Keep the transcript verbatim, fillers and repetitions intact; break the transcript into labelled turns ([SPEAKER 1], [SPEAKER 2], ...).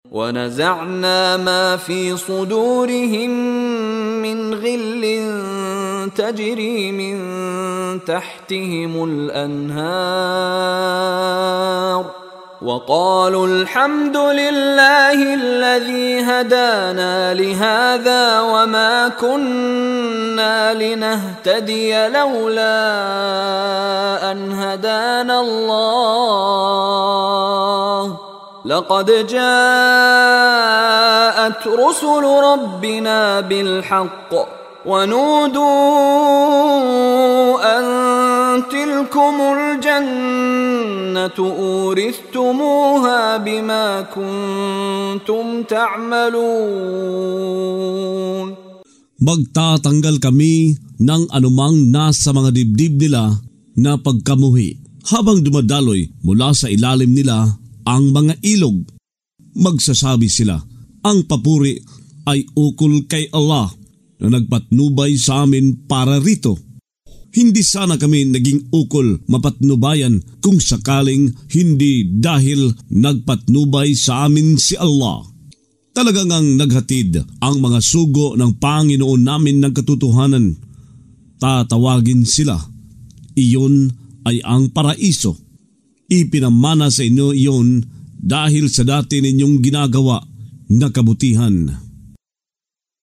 [SPEAKER 1] ونزعنا ما في صدورهم من غل تجري من تحتهم الأنهار وقالوا الحمد لله الذي هدانا لهذا وما كنا لنهتدي لولا أن هدانا الله لقد جاءت رسل ربنا بالحق ونودوا أن تلكم الجنة أورثتموها بما كنتم تعملون.
[SPEAKER 2] Magtatanggal kami ng anumang nasa mga dibdib nila na pagkamuhi habang dumadaloy mula sa ilalim nila ang mga ilog. Magsasabi sila, ang papuri ay ukol kay Allah na nagpatnubay sa amin para rito. Hindi sana kami naging ukol mapatnubayan kung sakaling hindi dahil nagpatnubay sa amin si Allah. Talagang ang naghatid ang mga sugo ng Panginoon namin ng katotohanan. Tatawagin sila. Iyon ay ang paraiso. Ipinamana sa inyo iyon dahil sa dati ninyong ginagawa na kabutihan.